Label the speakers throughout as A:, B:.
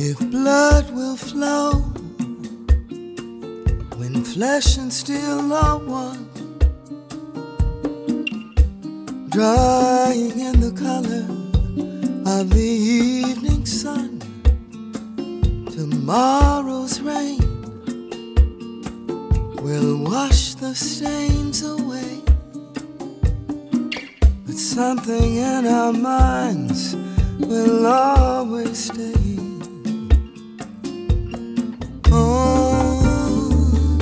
A: If blood will flow when flesh and steel are one, drying in the color of the evening sun, tomorrow's rain will wash the stains away, but something in our minds will always stay. On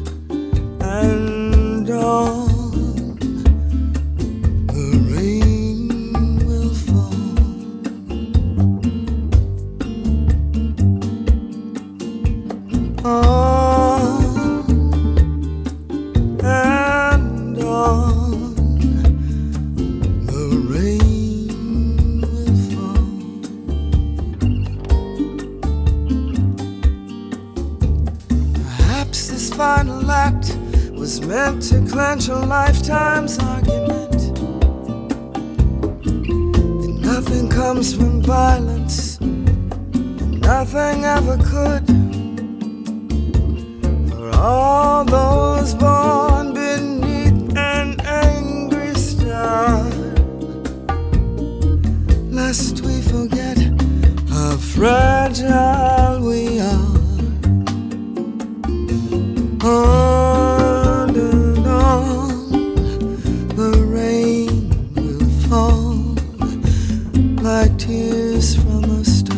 A: and on, the rain will fall. On and on, the rain will fall. Perhaps this final act was meant to clench a lifetime's argument, that nothing comes from violence, and nothing ever could. For all those born beneath an angry star, lest we forget how fragile we are. On and on, the rain will fall like tears from a star.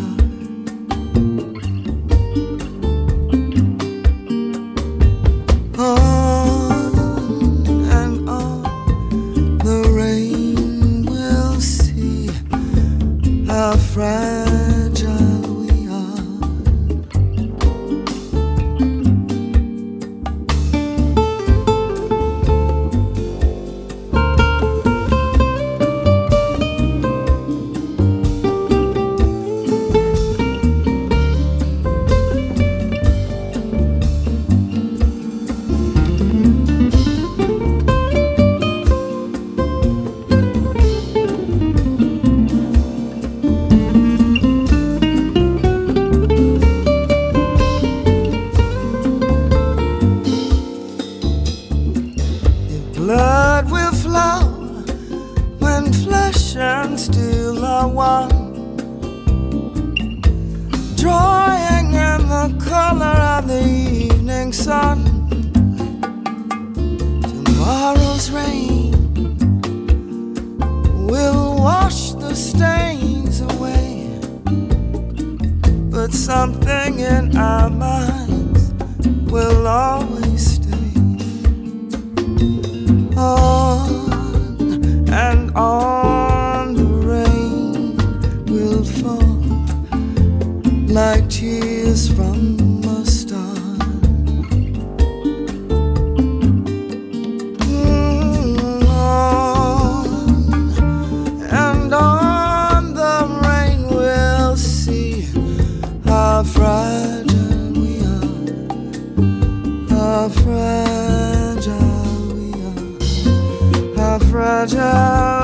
A: On and on, the rain will see how fragile we are. Blood will flow when flesh and steel are one, drawing in the color of the evening sun. Tomorrow's rain will wash the stains away, but something in our minds will always stay. On and on, the rain will fall like tears from a star. On and on, the rain will see how fragile we are, how fragile, how fragile